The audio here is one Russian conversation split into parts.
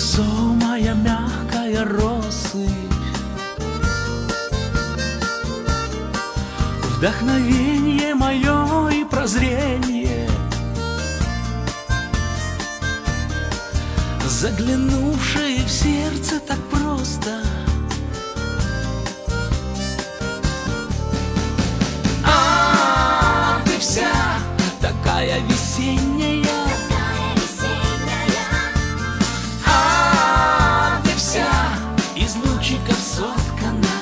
невесомая мягкая россыпь, вдохновение мое и прозрение, заглянувшие в сердце так просто. А ты вся такая весенняя, а ты вся из лучиков соткана.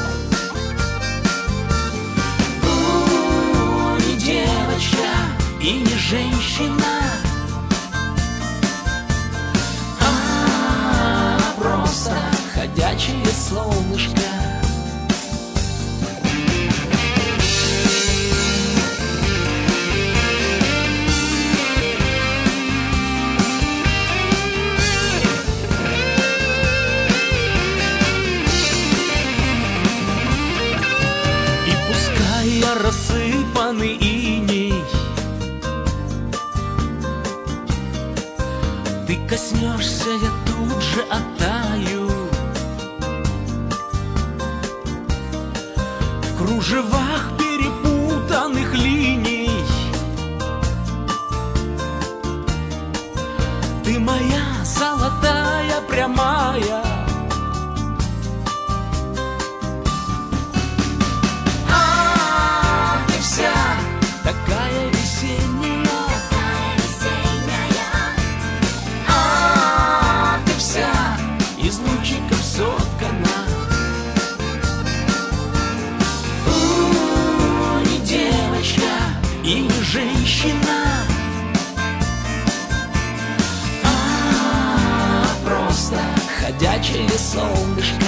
Не девочка и не женщина, просто ходячее солнышко. И пускай я рассыпанный иней, ты коснешься, я тут же оттаю. В кружевах перепутанных линий ты моя золотая прямая. А ты вся такая весенняя, а ты вся из лучиков соткана. Не девочка и не женщина, просто ходячее солнышко.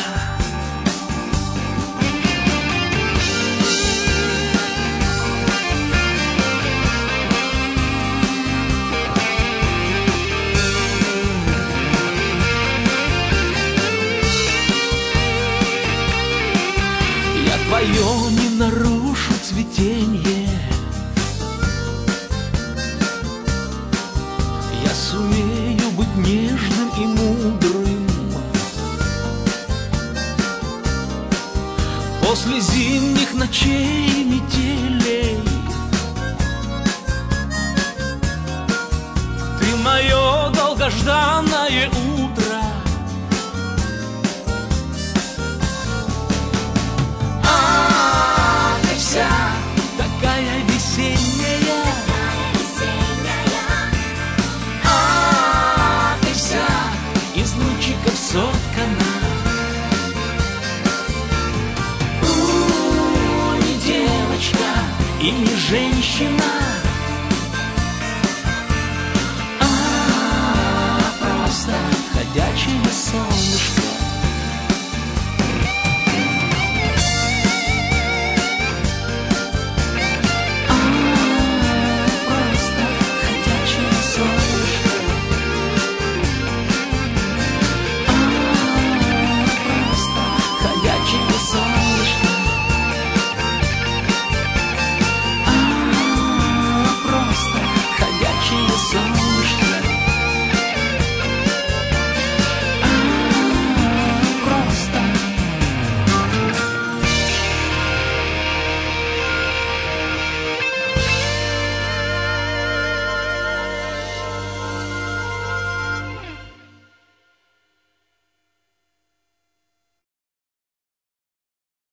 Я твое не нарушу цветенье, я сумею быть нежным и мудрым. После зимних ночей и метелей ты мое долгожданное утро. А ты вся такая весенняя, а ты вся из лучиков соткана. Не девочка и не женщина, просто ходячее солнце.